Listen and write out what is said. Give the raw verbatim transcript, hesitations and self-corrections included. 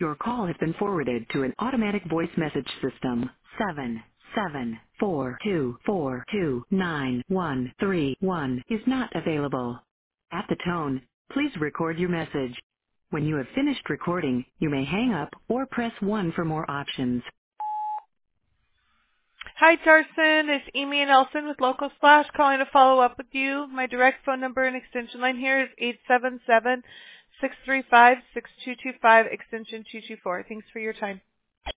Your call has been forwarded to an automatic voice message system. Seven seven four two four two nine one three one is not available. At the tone, please record your message. When you have finished recording, you may hang up or press one for more options. Hi, Tarson. It's Amy and Elson with Local Splash calling to follow up with you. My direct phone number and extension line here is eight seven seven, six three five, six two two five, extension two two four. Thanks for your time.